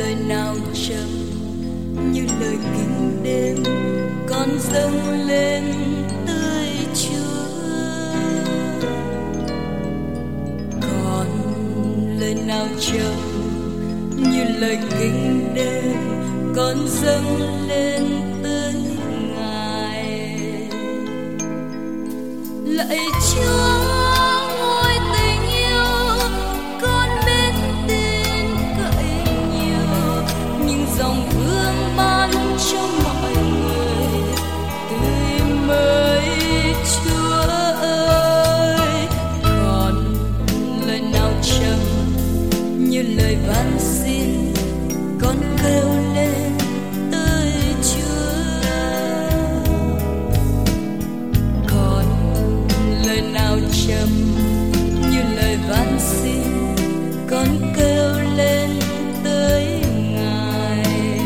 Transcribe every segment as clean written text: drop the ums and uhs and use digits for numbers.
lời nào trầm như lời kinh đêm, con dâng lên tươi Chúa. Còn lời nào trầm như lời kinh đêm, con dâng lên tới Ngài. Lạy Chúa ngôi tình yêu, con biết tin cậy nhiều, nhưng dòng hương ban cho mọi người tươi mới. Chúa ơi, còn lời nào trầm như lời van xin, con kêu lên tới Chúa. Còn lời nào trầm như lời van xin, con kêu lên tới Ngài.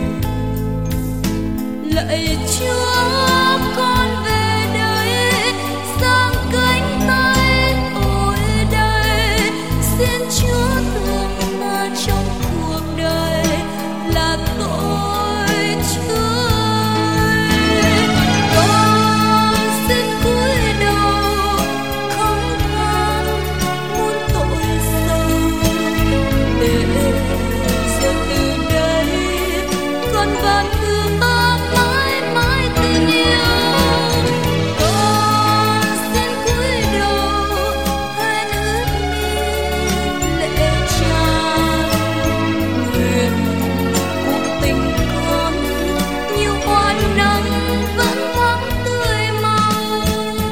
Lạy Chúa, con về đây, giang cánh tay tôi đây, xin Chúa thương ta trong cuộc đời là tôi. Chúa ơi, con xin cúi đầu không than muôn tội sâu, để rồi từ đây con van ước mãi mãi tình yêu. Con xin cúi đầu hãy ướt mi lệ tràn, nguyện cuộc tình con như hoa nắng vẫn thoáng tươi màu.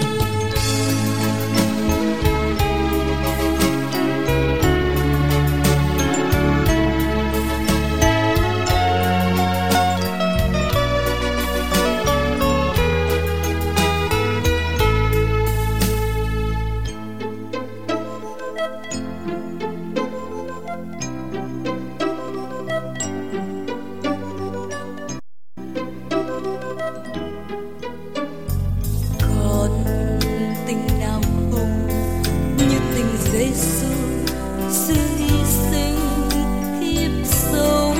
Còn tình nào hùng như tình Giêsu, sự hy sinh hiệp sống.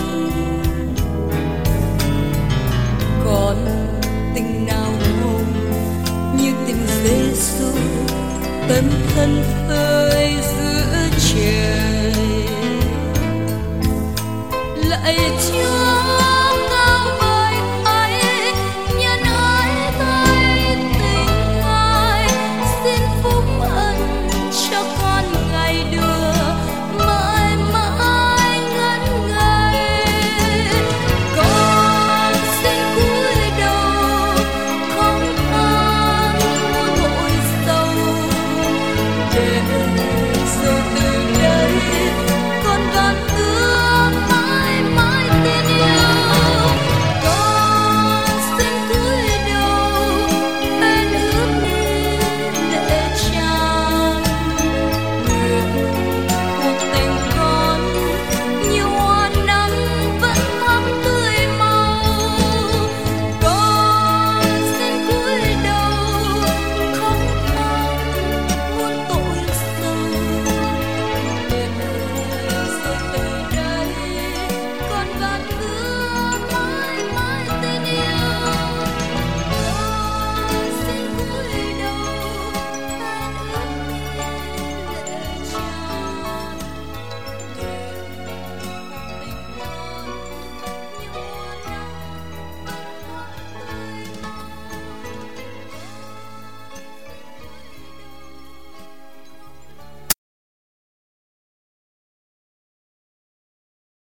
Còn tình nào hùng như tình Giêsu, tận thân phơi giữa trời. Lạy Chúa